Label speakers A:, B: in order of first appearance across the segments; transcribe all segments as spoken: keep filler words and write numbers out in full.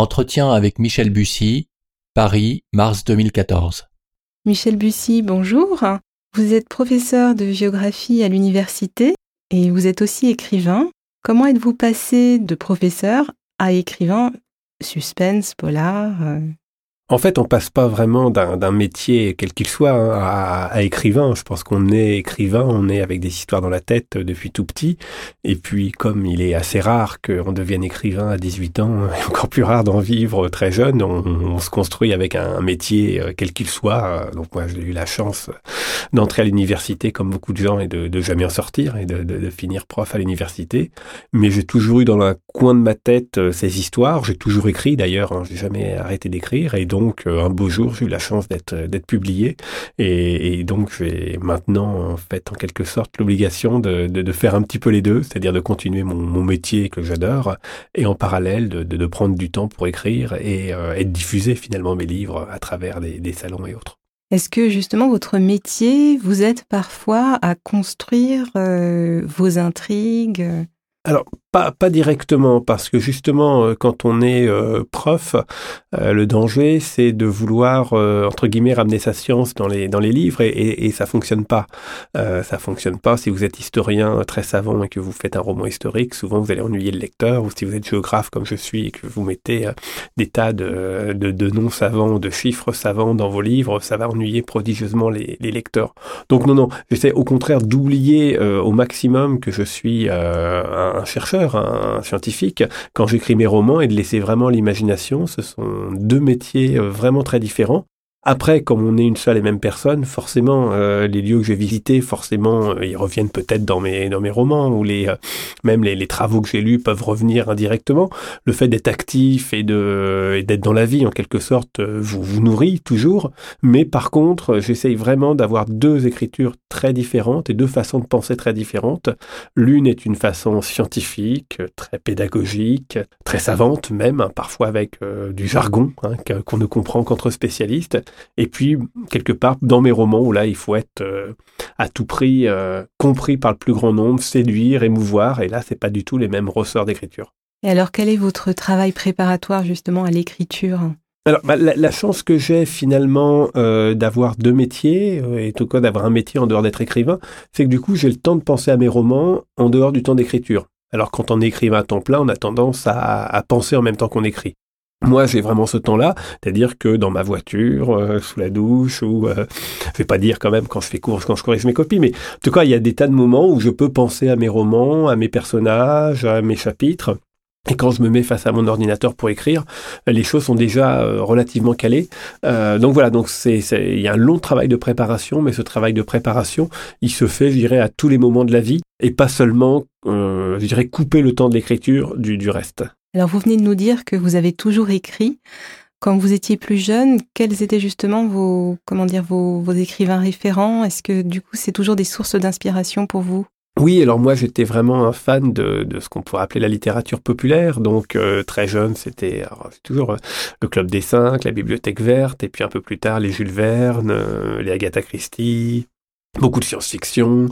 A: Entretien avec Michel Bussy, Paris, mars deux mille quatorze.
B: Michel Bussy, bonjour. Vous êtes professeur de géographie à l'université et vous êtes aussi écrivain. Comment êtes-vous passé de professeur à écrivain, suspense, polar euh...
C: En fait, on passe pas vraiment d'un, d'un métier, quel qu'il soit, hein, à, à écrivain. Je pense qu'on est écrivain, on est avec des histoires dans la tête depuis tout petit. Et puis, comme il est assez rare qu'on devienne écrivain à dix-huit ans, et encore plus rare d'en vivre très jeune, on, on se construit avec un, un métier, quel qu'il soit. Donc moi, j'ai eu la chance d'entrer à l'université, comme beaucoup de gens, et de, de jamais en sortir, et de, de, de finir prof à l'université. Mais j'ai toujours eu dans un coin de ma tête ces histoires. J'ai toujours écrit, d'ailleurs, hein, j'ai jamais arrêté d'écrire. Et donc, Donc, un beau jour, j'ai eu la chance d'être, d'être publié. Et, et donc, j'ai maintenant, en fait, en quelque sorte, l'obligation de, de, de faire un petit peu les deux, c'est-à-dire de continuer mon, mon métier que j'adore, et en parallèle, de, de, de prendre du temps pour écrire et, euh, et de diffuser finalement mes livres à travers des, des salons et autres.
B: Est-ce que justement, votre métier vous aide parfois à construire euh, vos intrigues ?
C: Alors, pas, pas directement, parce que justement, quand on est euh, prof, euh, le danger, c'est de vouloir, euh, entre guillemets, ramener sa science dans les, dans les livres, et, et, et ça fonctionne pas. Euh, ça fonctionne pas. Si vous êtes historien très savant et que vous faites un roman historique, souvent vous allez ennuyer le lecteur, ou si vous êtes géographe comme je suis et que vous mettez euh, des tas de, de, de noms savants, de chiffres savants dans vos livres, ça va ennuyer prodigieusement les, les lecteurs. Donc non, non, j'essaie au contraire d'oublier euh, au maximum que je suis euh, un un chercheur, un scientifique, quand j'écris mes romans, et de laisser vraiment l'imagination. Ce sont deux métiers vraiment très différents. Après, comme on est une seule et même personne, forcément, euh, les lieux que j'ai visités, forcément, euh, ils reviennent peut-être dans mes dans mes romans, ou les euh, même les, les travaux que j'ai lus peuvent revenir indirectement. Le fait d'être actif et de et d'être dans la vie, en quelque sorte, euh, vous vous nourrit toujours. Mais par contre, j'essaye vraiment d'avoir deux écritures très différentes et deux façons de penser très différentes. L'une est une façon scientifique, très pédagogique, très savante même, hein, parfois avec euh, du jargon, hein, qu'on ne comprend qu'entre spécialistes. Et puis, quelque part, dans mes romans, où là, il faut être euh, à tout prix euh, compris par le plus grand nombre, séduire, émouvoir, et là, c'est pas du tout les mêmes ressorts d'écriture.
B: Et alors, quel est votre travail préparatoire, justement, à l'écriture ?
C: Alors, bah, la, la chance que j'ai, finalement, euh, d'avoir deux métiers, euh, et en tout cas d'avoir un métier en dehors d'être écrivain, c'est que du coup, j'ai le temps de penser à mes romans en dehors du temps d'écriture. Alors, quand on est écrivain à temps plein, on a tendance à, à penser en même temps qu'on écrit. Moi, j'ai vraiment ce temps-là, c'est-à-dire que dans ma voiture, euh, sous la douche, ou euh, je vais pas dire quand même quand je fais cours, quand je corrige mes copies, mais en tout cas, il y a des tas de moments où je peux penser à mes romans, à mes personnages, à mes chapitres. Et quand je me mets face à mon ordinateur pour écrire, les choses sont déjà euh, relativement calées. Euh, donc voilà, donc c'est, c'est, il y a un long travail de préparation, mais ce travail de préparation, il se fait, je dirais, à tous les moments de la vie, et pas seulement, euh, je dirais, couper le temps de l'écriture du, du reste.
B: Alors, vous venez de nous dire que vous avez toujours écrit. Quand vous étiez plus jeune, quels étaient justement vos, comment dire, vos, vos écrivains référents ? Est-ce que, du coup, c'est toujours des sources d'inspiration pour vous ?
C: Oui, alors moi, j'étais vraiment un fan de, de ce qu'on pourrait appeler la littérature populaire. Donc, euh, très jeune, c'était alors, c'est toujours euh, le Club des Cinq, la Bibliothèque Verte, et puis un peu plus tard, les Jules Verne, euh, les Agatha Christie. Beaucoup de science-fiction,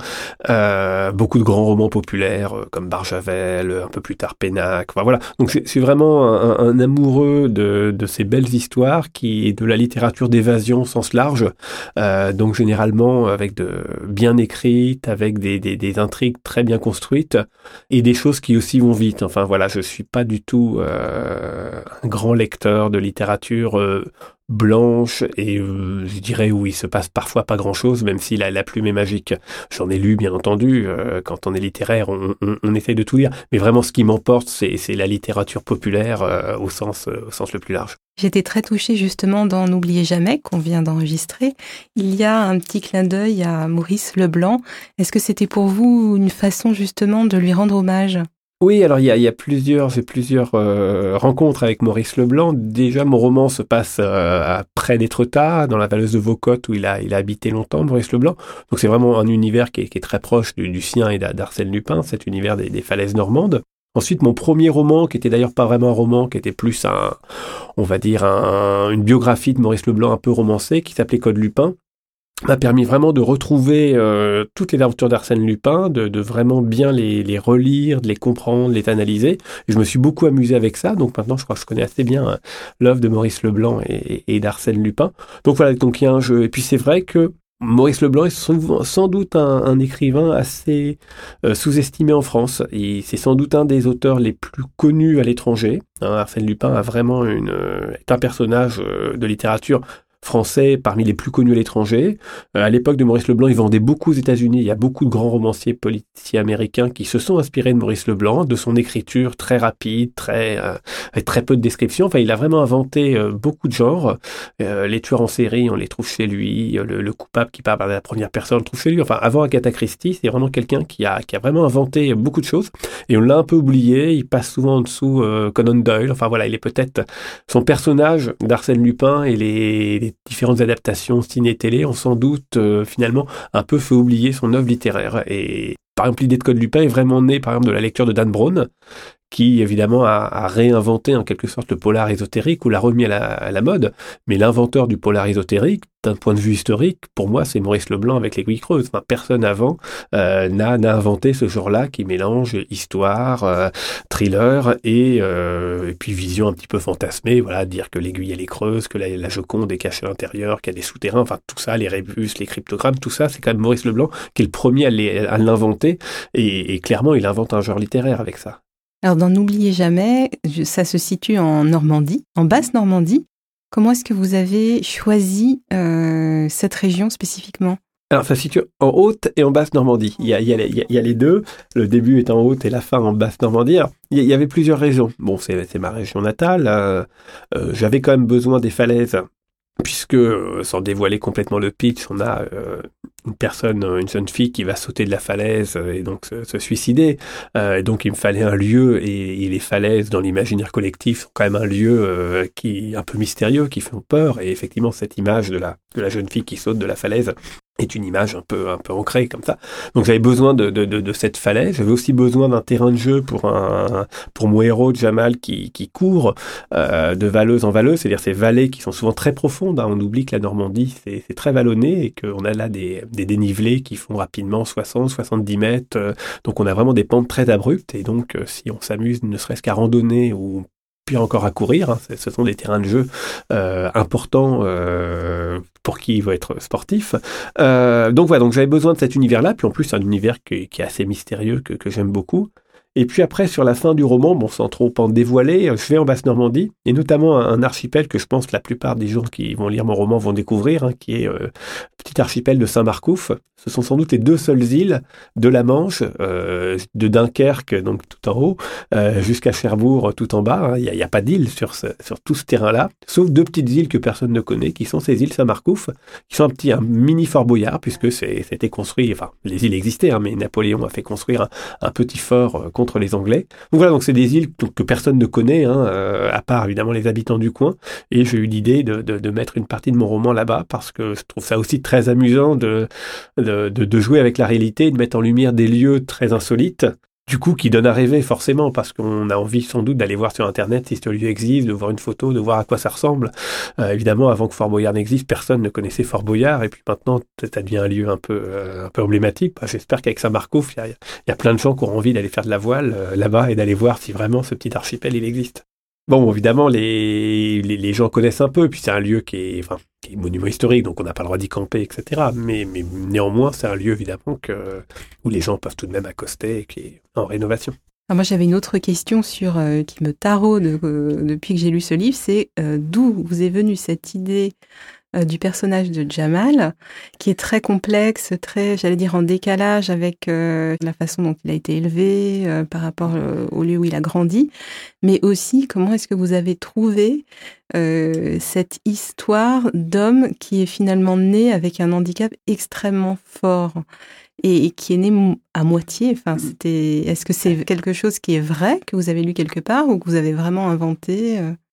C: euh, beaucoup de grands romans populaires euh, comme Barjavel, un peu plus tard Pénac. Enfin, voilà. Donc c'est, c'est vraiment un, un amoureux de, de ces belles histoires qui de la littérature d'évasion au sens large. Euh, donc généralement avec de bien écrites, avec des, des, des intrigues très bien construites et des choses qui aussi vont vite. Enfin voilà, je suis pas du tout euh, un grand lecteur de littérature. Euh, blanche et euh, je dirais où il se passe parfois pas grand-chose, même si la, la plume est magique. J'en ai lu, bien entendu, euh, quand on est littéraire, on, on, on essaye de tout lire, mais vraiment ce qui m'emporte, c'est, c'est la littérature populaire euh, au sens, euh, au sens le plus large.
B: J'étais très touchée justement dans N'oubliez jamais, qu'on vient d'enregistrer. Il y a un petit clin d'œil à Maurice Leblanc. Est-ce que c'était pour vous une façon justement de lui rendre hommage ?
C: Oui, alors il y a, il y a plusieurs, j'ai plusieurs euh, rencontres avec Maurice Leblanc. Déjà, mon roman se passe euh, près d'Étretat, dans la Valleuse de Vaucotte, où il a, il a habité longtemps, Maurice Leblanc. Donc c'est vraiment un univers qui est, qui est très proche du, du sien et d'Arsène Lupin, cet univers des, des falaises normandes. Ensuite, mon premier roman, qui était d'ailleurs pas vraiment un roman, qui était plus un, on va dire, un, une biographie de Maurice Leblanc un peu romancée, qui s'appelait Code Lupin, m'a permis vraiment de retrouver euh, toutes les aventures d'Arsène Lupin, de, de vraiment bien les, les relire, de les comprendre, les analyser. Et je me suis beaucoup amusé avec ça, donc maintenant je crois que je connais assez bien euh, l'œuvre de Maurice Leblanc et, et d'Arsène Lupin. Donc voilà, donc il y a un jeu. Et puis c'est vrai que Maurice Leblanc est souvent, sans doute un, un écrivain assez euh, sous-estimé en France. Et c'est sans doute un des auteurs les plus connus à l'étranger. Hein, Arsène Lupin a vraiment une, euh, est un personnage euh, de littérature français parmi les plus connus à l'étranger. Euh, à l'époque de Maurice Leblanc, il vendait beaucoup aux États-Unis. Il y a beaucoup de grands romanciers politiciens américains qui se sont inspirés de Maurice Leblanc, de son écriture très rapide, très euh, avec très peu de descriptions. Enfin, il a vraiment inventé euh, beaucoup de genres. Euh, les tueurs en série, on les trouve chez lui. Le, le coupable qui parle par la première personne, on le trouve chez lui. Enfin, avant Agatha Christie, c'est vraiment quelqu'un qui a qui a vraiment inventé beaucoup de choses. Et on l'a un peu oublié. Il passe souvent en dessous euh, Conan Doyle. Enfin voilà, il est peut-être son personnage d'Arsène Lupin et les, les différentes adaptations ciné-télé ont sans doute euh, finalement un peu fait oublier son œuvre littéraire. Et par exemple, l'idée de Code Lupin est vraiment née par exemple de la lecture de Dan Brown, qui évidemment a, a réinventé en quelque sorte le polar ésotérique ou l'a remis à la, à la mode. Mais l'inventeur du polar ésotérique, d'un point de vue historique, pour moi, c'est Maurice Leblanc avec l'Aiguille creuse. Enfin, personne avant euh, n'a, n'a inventé ce genre-là qui mélange histoire, euh, thriller et, euh, et puis vision un petit peu fantasmée. Voilà, dire que l'aiguille elle est creuse, que la, la Joconde est cachée à l'intérieur, qu'il y a des souterrains. Enfin, tout ça, les rébus, les cryptogrammes, tout ça, c'est quand même Maurice Leblanc qui est le premier à, les, à l'inventer. Et, et clairement, il invente un genre littéraire avec ça.
B: Alors, dans N'oubliez jamais, ça se situe en Normandie, en Basse-Normandie. Comment est-ce que vous avez choisi euh, cette région spécifiquement ?
C: Alors, ça se situe en Haute et en Basse-Normandie. Il y a, il y a, il y a, il y a les deux. Le début est en Haute et la fin en Basse-Normandie. Alors, il y avait plusieurs raisons. Bon, c'est, c'est ma région natale. Euh, euh, j'avais quand même besoin des falaises, puisque, euh, sans dévoiler complètement le pitch, on a euh, une personne, une jeune fille qui va sauter de la falaise euh, et donc se, se suicider. Euh, et donc, il me fallait un lieu, et, et les falaises, dans l'imaginaire collectif, sont quand même un lieu euh, qui un peu mystérieux, qui fait peur. Et effectivement, cette image de la, de la jeune fille qui saute de la falaise est une image un peu un peu ancrée comme ça. Donc j'avais besoin de de de, de cette falaise. J'avais aussi besoin d'un terrain de jeu pour un pour mon héros Jamal qui qui court euh, de valleuse en valleuse, c'est-à-dire ces vallées qui sont souvent très profondes. Hein. On oublie que la Normandie c'est c'est très vallonné et qu'on a là des des dénivelés qui font rapidement soixante soixante-dix mètres. Euh, donc on a vraiment des pentes très abruptes et donc euh, si on s'amuse ne serait-ce qu'à randonner ou pire encore à courir, hein, ce sont des terrains de jeu euh, importants euh, pour qui veut être sportif. Euh, donc voilà, donc j'avais besoin de cet univers-là, puis en plus c'est un univers qui, qui est assez mystérieux, que, que j'aime beaucoup. Et puis après, sur la fin du roman, bon, sans trop en dévoiler, je vais en Basse-Normandie, et notamment un, un archipel que je pense que la plupart des gens qui vont lire mon roman vont découvrir, hein, qui est euh, le petit archipel de Saint-Marcouf. Ce sont sans doute les deux seules îles de la Manche, euh, de Dunkerque, donc tout en haut, euh, jusqu'à Cherbourg, tout en bas. Il hein. n'y a, a pas d'île sur, ce, sur tout ce terrain-là, sauf deux petites îles que personne ne connaît, qui sont ces îles Saint-Marcouf, qui sont un petit un mini Fort Boyard, puisque c'est, c'était construit, enfin, les îles existaient, hein, mais Napoléon a fait construire un, un petit fort euh, contre les Anglais. Donc voilà, donc c'est des îles donc, que personne ne connaît, hein, euh, à part évidemment les habitants du coin. Et j'ai eu l'idée de, de, de mettre une partie de mon roman là-bas parce que je trouve ça aussi très amusant de, de, de, de jouer avec la réalité et de mettre en lumière des lieux très insolites. Du coup, qui donne à rêver forcément, parce qu'on a envie sans doute d'aller voir sur Internet si ce lieu existe, de voir une photo, de voir à quoi ça ressemble. Euh, évidemment, avant que Fort Boyard n'existe, personne ne connaissait Fort Boyard, et puis maintenant, ça devient un lieu un peu, euh, un peu emblématique. Bah, j'espère qu'avec Saint-Marcouf, il y, y a plein de gens qui auront envie d'aller faire de la voile euh, là-bas et d'aller voir si vraiment ce petit archipel, il existe. Bon, évidemment, les, les, les gens connaissent un peu, puis c'est un lieu qui est, enfin, qui est monument historique, donc on n'a pas le droit d'y camper, et cetera. Mais, mais néanmoins, c'est un lieu, évidemment, que, où les gens peuvent tout de même accoster et qui est en rénovation.
B: Alors moi, j'avais une autre question sur, euh, qui me taraude euh, depuis que j'ai lu ce livre, c'est euh, d'où vous est venue cette idée euh, du personnage de Jamal, qui est très complexe, très, j'allais dire, en décalage avec euh, la façon dont il a été élevé, euh, par rapport euh, au lieu où il a grandi, mais aussi comment est-ce que vous avez trouvé euh, cette histoire d'homme qui est finalement né avec un handicap extrêmement fort et, et qui est né à moitié. Enfin, c'était, est-ce que c'est quelque chose qui est vrai, que vous avez lu quelque part, ou que vous avez vraiment inventé euh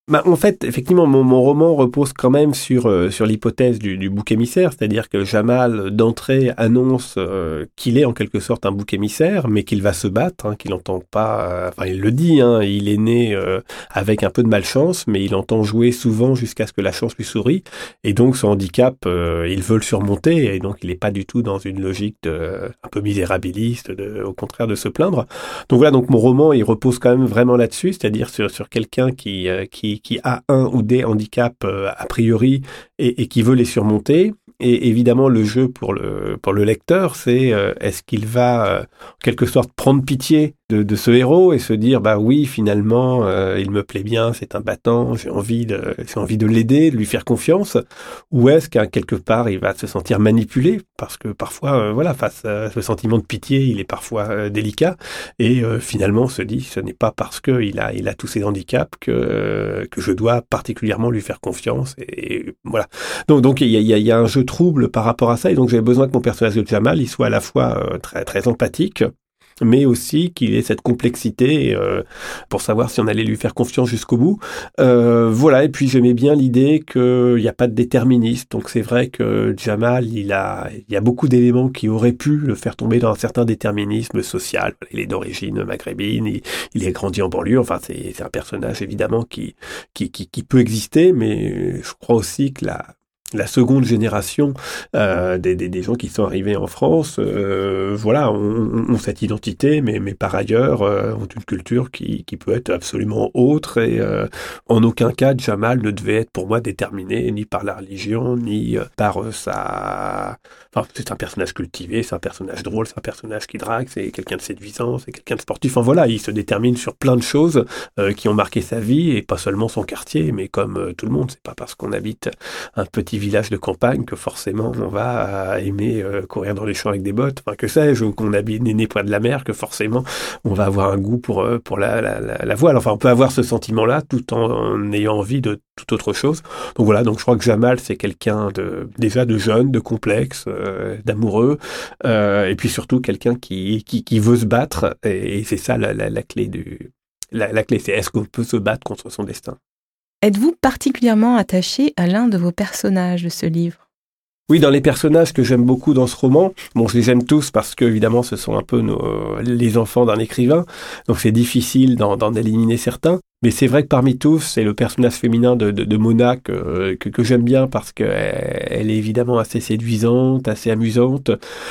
C: Bah, en fait, effectivement, mon, mon roman repose quand même sur euh, sur l'hypothèse du, du bouc émissaire, c'est-à-dire que Jamal, d'entrée, annonce euh, qu'il est en quelque sorte un bouc émissaire, mais qu'il va se battre, hein, qu'il n'entend pas... Euh, enfin, il le dit, hein, il est né euh, avec un peu de malchance, mais il entend jouer souvent jusqu'à ce que la chance lui sourie, et donc son handicap, euh, il veut le surmonter, et donc il n'est pas du tout dans une logique de, un peu misérabiliste, de, au contraire de se plaindre. Donc voilà, donc mon roman, il repose quand même vraiment là-dessus, c'est-à-dire sur, sur quelqu'un qui, euh, qui qui a un ou des handicaps euh, a priori et, et qui veut les surmonter. Et évidemment, le jeu pour le pour le lecteur, c'est euh, est-ce qu'il va euh, en quelque sorte prendre pitié de, de ce héros et se dire bah oui, finalement, euh, il me plaît bien, c'est un battant, j'ai envie de j'ai envie de l'aider, de lui faire confiance, ou est-ce qu'à quelque part il va se sentir manipulé parce que parfois euh, voilà, face à ce sentiment de pitié, il est parfois euh, délicat et euh, finalement se dit ce n'est pas parce que il a il a tous ces handicaps que euh, que je dois particulièrement lui faire confiance et, et voilà. Donc donc il y a il y a, il y a un jeu trouble par rapport à ça, et donc j'avais besoin que mon personnage de Jamal il soit à la fois euh, très très empathique, mais aussi qu'il ait cette complexité euh, pour savoir si on allait lui faire confiance jusqu'au bout. Euh, voilà, et puis j'aimais bien l'idée qu'il n'y a pas de déterministe, donc c'est vrai que Jamal, il a, il y a beaucoup d'éléments qui auraient pu le faire tomber dans un certain déterminisme social. Il est d'origine maghrébine, il, il est grandi en banlieue, enfin c'est, c'est un personnage évidemment qui, qui, qui, qui peut exister, mais je crois aussi que la la seconde génération euh, des, des, des gens qui sont arrivés en France, euh, voilà, ont, ont cette identité, mais, mais par ailleurs euh, ont une culture qui, qui peut être absolument autre. Et euh, en aucun cas, Jamal ne devait être pour moi déterminé ni par la religion, ni par euh, sa... Enfin, c'est un personnage cultivé, c'est un personnage drôle, c'est un personnage qui drague, c'est quelqu'un de séduisant, c'est quelqu'un de sportif. Enfin voilà, il se détermine sur plein de choses euh, qui ont marqué sa vie, et pas seulement son quartier, mais comme euh, tout le monde, c'est pas parce qu'on habite un petit village de campagne que forcément on va aimer euh, courir dans les champs avec des bottes, enfin que sais-je, ou qu'on habite né près de la mer, que forcément on va avoir un goût pour euh, pour la, la, la, la voile. Enfin, on peut avoir ce sentiment-là tout en, en ayant envie de toute autre chose. Donc voilà, donc je crois que Jamal c'est quelqu'un de déjà de jeune, de complexe, euh, d'amoureux, euh, et puis surtout quelqu'un qui qui, qui veut se battre. Et, et c'est ça la, la, la clé du la, la clé, c'est est-ce qu'on peut se battre contre son destin.
B: Êtes-vous particulièrement attaché à l'un de vos personnages de ce livre ?
C: Oui, dans les personnages que j'aime beaucoup dans ce roman, bon, je les aime tous parce que évidemment, ce sont un peu nos, les enfants d'un écrivain, donc c'est difficile d'en, d'en éliminer certains. Mais c'est vrai que parmi tous, c'est le personnage féminin de, de, de Mona que, que, que j'aime bien parce qu'elle elle est évidemment assez séduisante, assez amusante,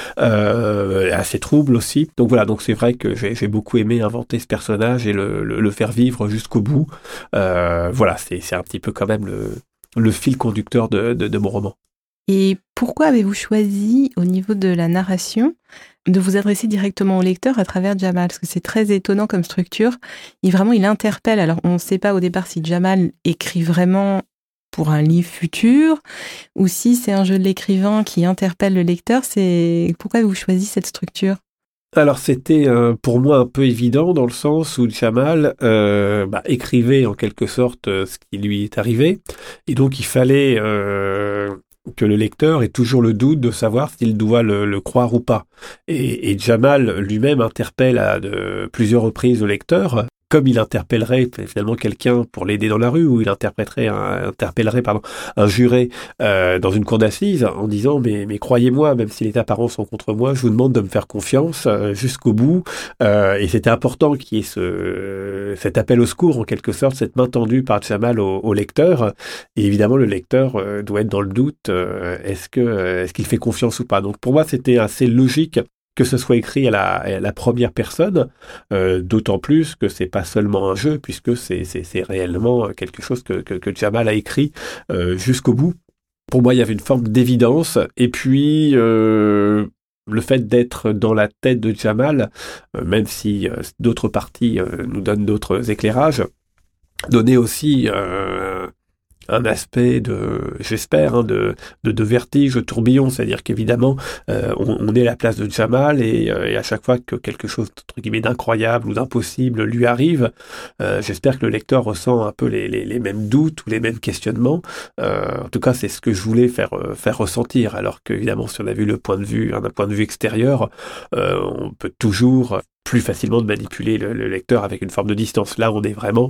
C: euh, assez trouble aussi. Donc voilà, donc c'est vrai que j'ai, j'ai beaucoup aimé inventer ce personnage et le, le, le faire vivre jusqu'au bout. Euh, voilà, c'est, c'est un petit peu quand même le, le fil conducteur de, de, de mon roman.
B: Et pourquoi avez-vous choisi, au niveau de la narration, de vous adresser directement au lecteur à travers Jamal ? Parce que c'est très étonnant comme structure. Il vraiment, il interpelle. Alors, on ne sait pas au départ si Jamal écrit vraiment pour un livre futur ou si c'est un jeu de l'écrivain qui interpelle le lecteur. C'est pourquoi avez-vous choisi cette structure ?
C: Alors c'était euh, pour moi un peu évident dans le sens où Jamal euh, bah, écrivait en quelque sorte euh, ce qui lui est arrivé, et donc il fallait euh, que le lecteur ait toujours le doute de savoir s'il doit le, le croire ou pas. Et, et Jamal lui-même interpelle à de plusieurs reprises le lecteur, comme il interpellerait finalement quelqu'un pour l'aider dans la rue, ou il interpréterait un, interpellerait pardon, un juré euh, dans une cour d'assises en disant mais, mais croyez-moi, même si les apparences sont contre moi, je vous demande de me faire confiance euh, jusqu'au bout. Euh, et c'était important qu'il y ait ce, cet appel au secours, en quelque sorte, cette main tendue par Jamal au, au lecteur. Et évidemment, le lecteur euh, doit être dans le doute, euh, est-ce que euh, est-ce qu'il fait confiance ou pas. Donc pour moi, c'était assez logique que ce soit écrit à la, à la première personne, euh, d'autant plus que c'est pas seulement un jeu, puisque c'est, c'est, c'est réellement quelque chose que, que, que Jamal a écrit euh, jusqu'au bout. Pour moi, il y avait une forme d'évidence, et puis euh, le fait d'être dans la tête de Jamal, euh, même si euh, d'autres parties euh, nous donnent d'autres éclairages, donnait aussi euh, un aspect de, j'espère, hein, de, de, de vertige, de tourbillon, c'est-à-dire qu'évidemment, euh, on, on est à la place de Jamal, et, euh, et à chaque fois que quelque chose, entre guillemets, d'incroyable ou d'impossible lui arrive, euh, j'espère que le lecteur ressent un peu les, les, les mêmes doutes ou les mêmes questionnements. Euh, en tout cas, c'est ce que je voulais faire, faire ressentir, alors qu'évidemment, si on a vu le point de vue, d'un point de vue extérieur, euh, on peut toujours plus facilement de manipuler le, le lecteur avec une forme de distance. Là, on est vraiment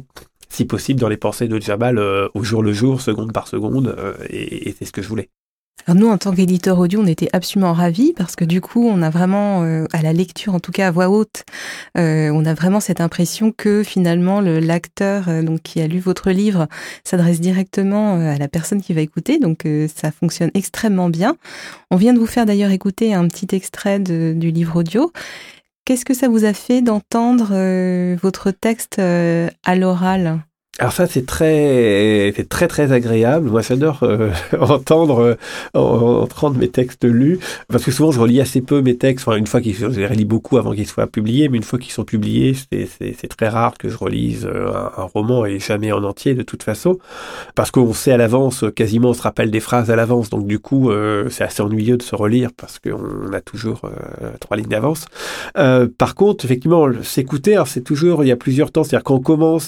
C: si possible dans les pensées de Djabal euh, au jour le jour, seconde par seconde, euh, et, et c'est ce que je voulais.
B: Alors nous, en tant qu'éditeur audio, on était absolument ravis parce que du coup, on a vraiment, euh, à la lecture, en tout cas à voix haute, euh, on a vraiment cette impression que finalement le, l'acteur euh, donc qui a lu votre livre s'adresse directement euh, à la personne qui va écouter. Donc euh, ça fonctionne extrêmement bien. On vient de vous faire d'ailleurs écouter un petit extrait de, du livre audio. Qu'est-ce que ça vous a fait d'entendre euh, votre texte euh, à l'oral ?
C: Alors ça, c'est très, c'est très très agréable. Moi, j'adore euh, entendre, euh, entendre mes textes lus, parce que souvent, je relis assez peu mes textes. Enfin, une fois qu'ils, je les relis beaucoup avant qu'ils soient publiés, mais une fois qu'ils sont publiés, c'est, c'est, c'est très rare que je relise un, un roman et jamais en entier de toute façon, parce qu'on sait à l'avance, quasiment, on se rappelle des phrases à l'avance. Donc du coup, euh, c'est assez ennuyeux de se relire parce qu'on a toujours euh, trois lignes d'avance. Euh, par contre, effectivement, s'écouter, alors c'est toujours, il y a plusieurs temps. C'est-à-dire qu'on commence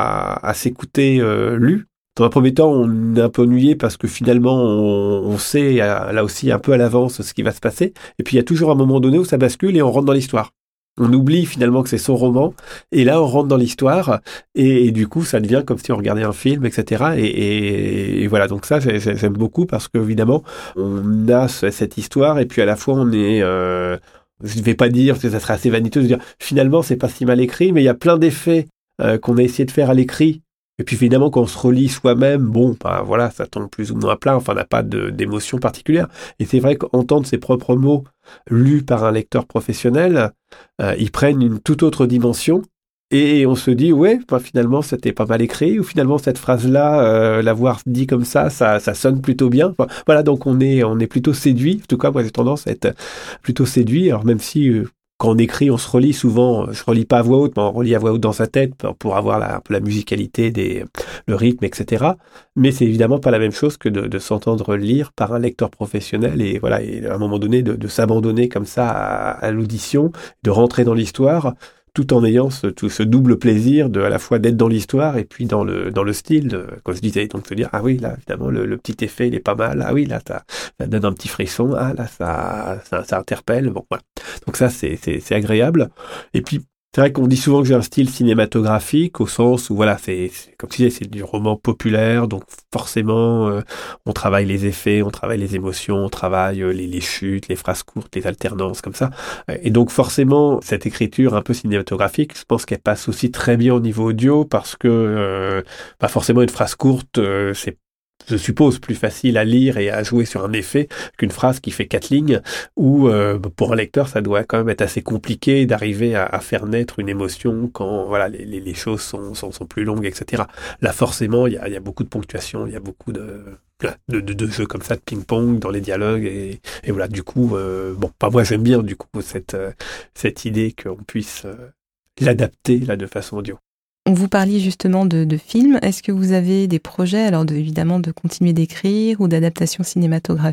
C: à à s'écouter euh, lu. Dans un premier temps, on est un peu ennuyé parce que finalement, on, on sait là aussi un peu à l'avance ce qui va se passer. Et puis, il y a toujours un moment donné où ça bascule et on rentre dans l'histoire. On oublie finalement que c'est son roman. Et là, on rentre dans l'histoire. Et, et du coup, ça devient comme si on regardait un film, et cetera. Et, et, et voilà, donc ça, j'ai, j'aime beaucoup parce qu'évidemment, on a cette histoire. Et puis, à la fois, on est... Euh, je ne vais pas dire que ça serait assez vaniteux de dire finalement, c'est pas si mal écrit, mais il y a plein d'effets Euh, qu'on a essayé de faire à l'écrit. Et puis évidemment, quand on se relit soi-même, bon, bah voilà, ça tombe plus ou moins à plat, enfin, on n'a pas de, d'émotion particulière. Et c'est vrai qu'entendre ses propres mots lus par un lecteur professionnel, euh, ils prennent une toute autre dimension. Et on se dit, ouais, bah, finalement, c'était pas mal écrit, ou finalement, cette phrase-là, euh, l'avoir dit comme ça, ça, ça sonne plutôt bien. Enfin, voilà, donc on est, on est plutôt séduit. En tout cas, moi, j'ai tendance à être plutôt séduit. Alors, même si, euh, quand on écrit, on se relit souvent, je relis pas à voix haute, mais on relit à voix haute dans sa tête pour avoir la, un peu la musicalité, des, le rythme, et cetera. Mais c'est évidemment pas la même chose que de, de s'entendre lire par un lecteur professionnel et voilà, et à un moment donné, de, de s'abandonner comme ça à, à l'audition, de rentrer dans l'histoire, tout en ayant ce, tout ce double plaisir de à la fois d'être dans l'histoire et puis dans le dans le style, de, comme je disais, donc se dire ah oui là évidemment le, le petit effet il est pas mal, ah oui là ça, ça donne un petit frisson, ah là ça ça, ça interpelle, bon voilà, donc ça c'est c'est c'est agréable. Et puis c'est vrai qu'on dit souvent que j'ai un style cinématographique au sens où voilà, c'est, c'est comme tu disais, c'est du roman populaire, donc forcément euh, on travaille les effets, on travaille les émotions, on travaille euh, les, les chutes, les phrases courtes, les alternances comme ça. Et donc forcément cette écriture un peu cinématographique, je pense qu'elle passe aussi très bien au niveau audio parce que euh, bah forcément une phrase courte, euh, c'est je suppose, plus facile à lire et à jouer sur un effet qu'une phrase qui fait quatre lignes, où euh, pour un lecteur, ça doit quand même être assez compliqué d'arriver à, à faire naître une émotion quand voilà les, les, les choses sont, sont, sont plus longues, et cetera. Là, forcément, il y a, y a beaucoup de ponctuation, il y a beaucoup de, de, de, de jeux comme ça, de ping-pong dans les dialogues, et, et voilà, du coup, euh, bon, pas moi, j'aime bien du coup cette, euh, cette idée qu'on puisse euh, l'adapter là de façon audio.
B: Vous parliez justement de, de films. Est-ce que vous avez des projets, alors de, évidemment, de continuer d'écrire ou d'adaptation cinématographique ?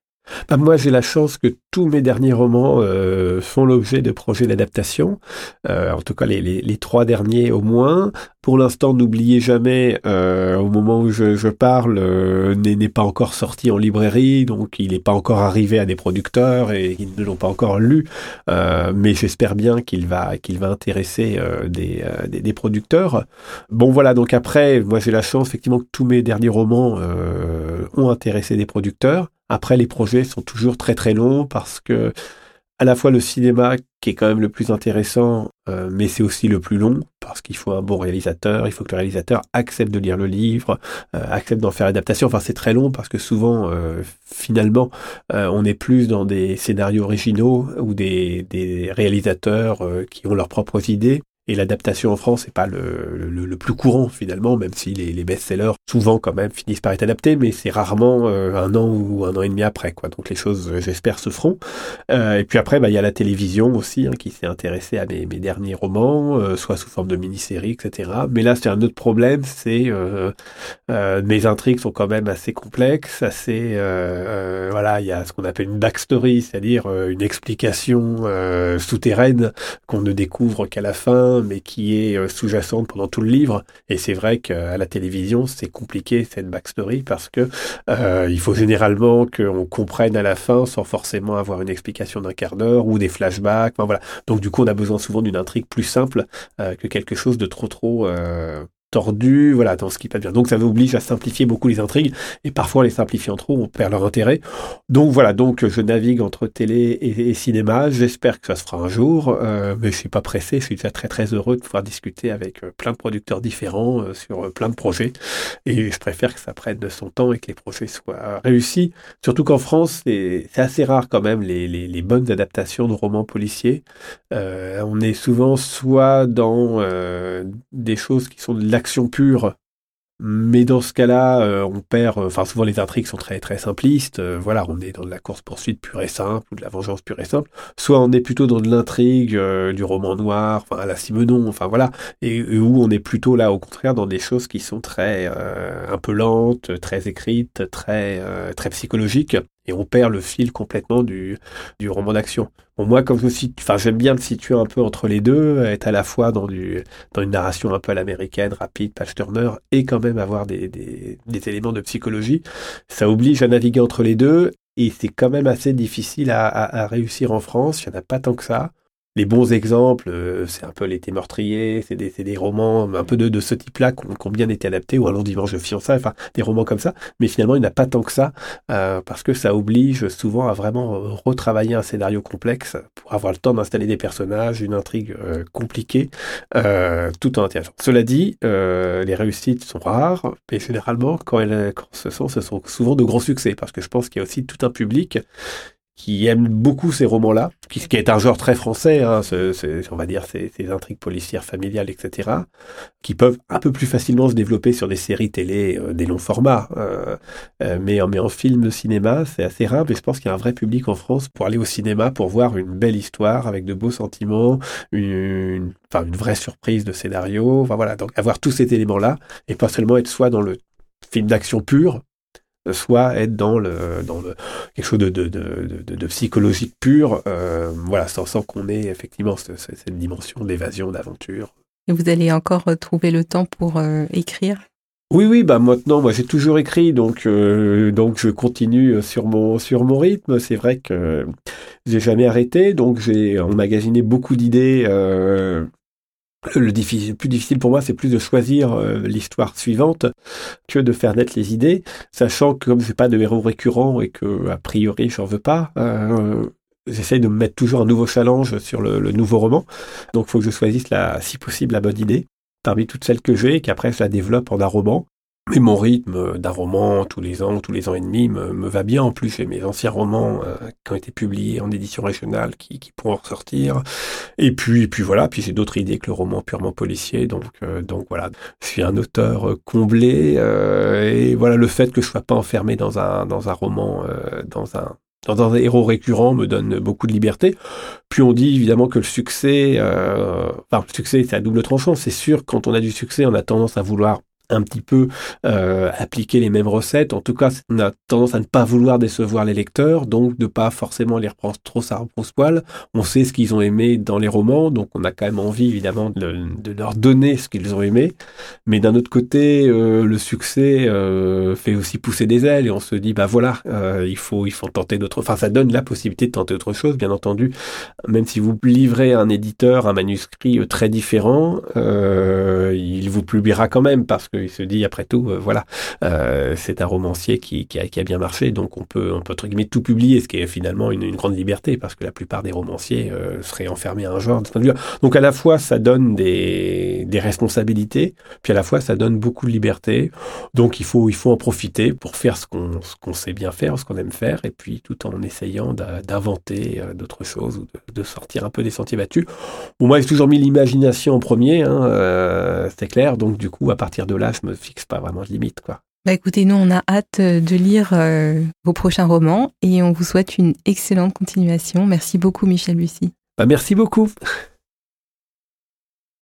C: Bah moi, j'ai la chance que tous mes derniers romans euh, font l'objet de projets d'adaptation. Euh, en tout cas, les, les, les trois derniers au moins. Pour l'instant, n'oubliez jamais, euh, au moment où je, je parle, euh, n'est, n'est pas encore sorti en librairie, donc il n'est pas encore arrivé à des producteurs et ils ne l'ont pas encore lu. Euh, mais j'espère bien qu'il va, qu'il va intéresser euh, des, euh, des, des producteurs. Bon, voilà. Donc après, moi, j'ai la chance effectivement que tous mes derniers romans euh, ont intéressé des producteurs. Après, les projets sont toujours très très longs parce que à la fois le cinéma qui est quand même le plus intéressant, euh, mais c'est aussi le plus long parce qu'il faut un bon réalisateur, il faut que le réalisateur accepte de lire le livre, euh, accepte d'en faire l'adaptation. Enfin, c'est très long parce que souvent, euh, finalement, euh, on est plus dans des scénarios originaux ou des, des réalisateurs euh, qui ont leurs propres idées. Et l'adaptation en France, c'est pas le, le, le plus courant finalement, même si les, les best-sellers souvent quand même finissent par être adaptés, mais c'est rarement euh, un an ou un an et demi après, quoi. Donc les choses, j'espère, se feront. Euh, et puis après, bah il y a la télévision aussi hein, qui s'est intéressée à mes, mes derniers romans, euh, soit sous forme de mini-séries, et cetera. Mais là, c'est un autre problème, c'est euh, euh, mes intrigues sont quand même assez complexes, assez euh, euh, voilà, il y a ce qu'on appelle une backstory, c'est-à-dire euh, une explication euh, souterraine qu'on ne découvre qu'à la fin, mais qui est sous-jacente pendant tout le livre. Et c'est vrai qu'à la télévision, c'est compliqué cette backstory parce que euh, il faut généralement qu'on comprenne à la fin sans forcément avoir une explication d'un quart d'heure ou des flashbacks. Enfin, voilà. Donc du coup, on a besoin souvent d'une intrigue plus simple euh, que quelque chose de trop trop euh, tordu, voilà, dans ce qui passe bien. Donc ça oblige à simplifier beaucoup les intrigues, et parfois en les simplifiant trop, on perd leur intérêt. Donc voilà, donc je navigue entre télé et, et cinéma, j'espère que ça se fera un jour, euh, mais je suis pas pressé, je suis déjà très très heureux de pouvoir discuter avec euh, plein de producteurs différents euh, sur euh, plein de projets, et je préfère que ça prenne de son temps et que les projets soient réussis, surtout qu'en France, c'est, c'est assez rare quand même les, les, les bonnes adaptations de romans policiers. Euh, on est souvent soit dans euh, des choses qui sont de l'action pure, mais dans ce cas-là, euh, on perd. Enfin, euh, souvent les intrigues sont très très simplistes. Euh, voilà, on est dans de la course-poursuite pure et simple ou de la vengeance pure et simple. Soit on est plutôt dans de l'intrigue, euh, du roman noir, enfin à la Simenon. Enfin voilà, et, et où on est plutôt là, au contraire, dans des choses qui sont très euh, un peu lentes, très écrites, très euh, très psychologiques. Et on perd le fil complètement du, du roman d'action. Bon, moi, comme je me situe, enfin, j'aime bien me situer un peu entre les deux, être à la fois dans du, dans une narration un peu à l'américaine, rapide, page-turner, et quand même avoir des, des, des éléments de psychologie. Ça oblige à naviguer entre les deux, et c'est quand même assez difficile à, à, à réussir en France. Il n'y en a pas tant que ça. Les bons exemples, euh, c'est un peu L'été meurtrier, c'est des, c'est des romans un peu de, de ce type-là qui ont, qui ont bien été adaptés, ou Un long dimanche de fiançailles, enfin des romans comme ça, mais finalement il n'y en a pas tant que ça, euh, parce que ça oblige souvent à vraiment retravailler un scénario complexe pour avoir le temps d'installer des personnages, une intrigue euh, compliquée, euh, tout en intelligence. Cela dit, euh, les réussites sont rares, mais généralement quand elles quand ce sont, ce sont souvent de gros succès, parce que je pense qu'il y a aussi tout un public qui aime beaucoup ces romans-là, qui, qui est un genre très français, hein, c'est, c'est, on va dire ces, ces intrigues policières, familiales, et cetera, qui peuvent un peu plus facilement se développer sur des séries télé, euh, des longs formats. Euh, euh, mais, mais en film de cinéma, c'est assez rare, mais je pense qu'il y a un vrai public en France pour aller au cinéma, pour voir une belle histoire avec de beaux sentiments, une, enfin une vraie surprise de scénario. Enfin voilà, donc avoir tous ces éléments-là, et pas seulement être soit dans le film d'action pur, soit être dans le dans le quelque chose de de de de, de psychologique pur, euh, voilà, sans sans qu'on ait effectivement cette, cette dimension d'évasion, d'aventure.
B: Et vous allez encore trouver le temps pour euh, écrire?
C: Oui, oui, bah maintenant, moi j'ai toujours écrit, donc euh, donc je continue sur mon sur mon rythme. C'est vrai que j'ai jamais arrêté, donc j'ai emmagasiné beaucoup d'idées. Euh, Le, difficile, le plus difficile pour moi, c'est plus de choisir euh, l'histoire suivante que de faire naître les idées, sachant que comme j'ai pas de héros récurrent et que a priori j'en veux pas, euh, j'essaye de me mettre toujours un nouveau challenge sur le, le nouveau roman. Donc il faut que je choisisse la, si possible la bonne idée parmi toutes celles que j'ai et qu'après je la développe en un roman. Mais mon rythme d'un roman tous les ans, tous les ans et demi me, me va bien. En plus, j'ai mes anciens romans euh, qui ont été publiés en édition régionale qui, qui pourront ressortir. Et puis, et puis voilà. Puis j'ai d'autres idées que le roman purement policier. Donc, euh, donc voilà. Je suis un auteur comblé. Euh, et voilà, le fait que je sois pas enfermé dans un dans un roman, euh, dans un dans un héros récurrent me donne beaucoup de liberté. Puis on dit évidemment que le succès, euh, enfin le succès c'est à double tranchant. C'est sûr, quand on a du succès, on a tendance à vouloir un petit peu euh, appliquer les mêmes recettes. En tout cas, on a tendance à ne pas vouloir décevoir les lecteurs, donc de pas forcément les reprendre trop ça repose-poil. On sait ce qu'ils ont aimé dans les romans, donc on a quand même envie, évidemment, de, de leur donner ce qu'ils ont aimé. Mais d'un autre côté, euh, le succès euh, fait aussi pousser des ailes et on se dit, bah voilà, euh, il faut il faut tenter d'autres... Enfin, ça donne la possibilité de tenter autre chose, bien entendu. Même si vous livrez à un éditeur un manuscrit très différent, euh, il vous publiera quand même, parce que il se dit après tout, euh, voilà, euh, c'est un romancier qui, qui, a, qui a bien marché, donc on peut, on peut entre guillemets tout publier, ce qui est finalement une, une grande liberté, parce que la plupart des romanciers euh, seraient enfermés à un genre. Donc à la fois ça donne des, des responsabilités, puis à la fois ça donne beaucoup de liberté. Donc il faut, il faut en profiter pour faire ce qu'on, ce qu'on sait bien faire, ce qu'on aime faire, et puis tout en essayant d'inventer euh, d'autres choses ou de, de sortir un peu des sentiers battus. Bon, moi j'ai toujours mis l'imagination en premier, hein, euh, c'est clair. Donc du coup à partir de là je me fixe pas vraiment de limite, quoi.
B: Bah écoutez, nous on a hâte de lire euh, vos prochains romans et on vous souhaite une excellente continuation. Merci beaucoup Michel Bussy.
C: Bah merci beaucoup.